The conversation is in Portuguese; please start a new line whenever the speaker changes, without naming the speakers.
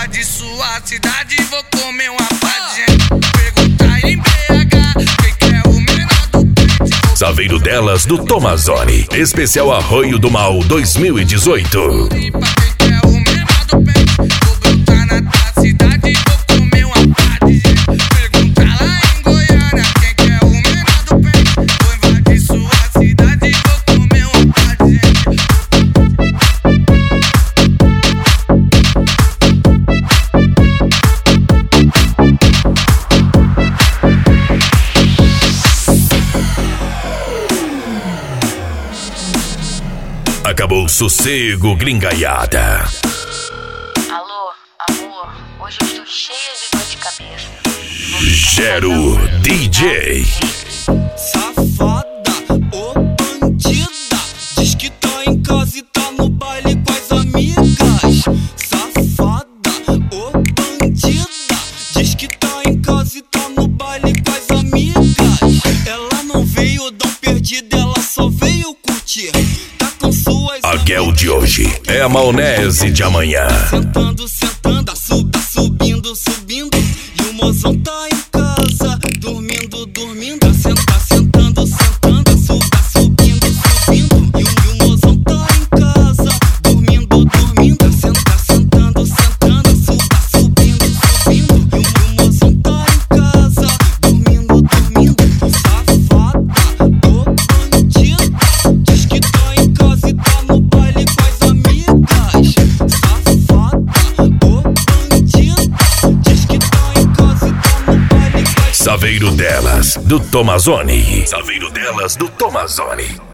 invadir sua cidade, vou comer uma pá de gente. Perguntar em BH, quem que é o menor do pente.
Saveiro delas do Tomazoni. Especial Arroio do Mal 2018.
E pra quem que é o menor do pente, vou brotar na tua cidade, vou comer uma pá de gente. Perguntar lá em Goiânia, quem que é o menor do pente. Vou invadir sua cidade, vou comer uma pá de gente.
Acabou o sossego, gringaiada.
Alô, amor, hoje eu estou cheia de dor de cabeça.
Gero DJ.
Safada, ô bandida, diz que tá em casa e tá no baile com as amigas. Safada, ô bandida, diz que tá em casa e tá no baile com as amigas. Ela não veio dar perdida, ela só veio curtir. Tá com suas
A girl de hoje é a maionese de amanhã.
sentando, sentando, subindo, subindo. E o mozão tá em casa, dormindo, dormindo. Tá sentando, sentando, subindo, subindo. E o mozão tá em casa, dormindo, dormindo. Tá sentando, sentando, subindo, subindo. E o mozão tá em casa, dormindo, dormindo. Safada, ô bandida, diz que tá em casa e tá no baile com as amigas. Safada, ô bandida, diz que tá em casa e tá no baile com as
Saveiro delas do Tomazoni. Saveiro delas do Tomazoni.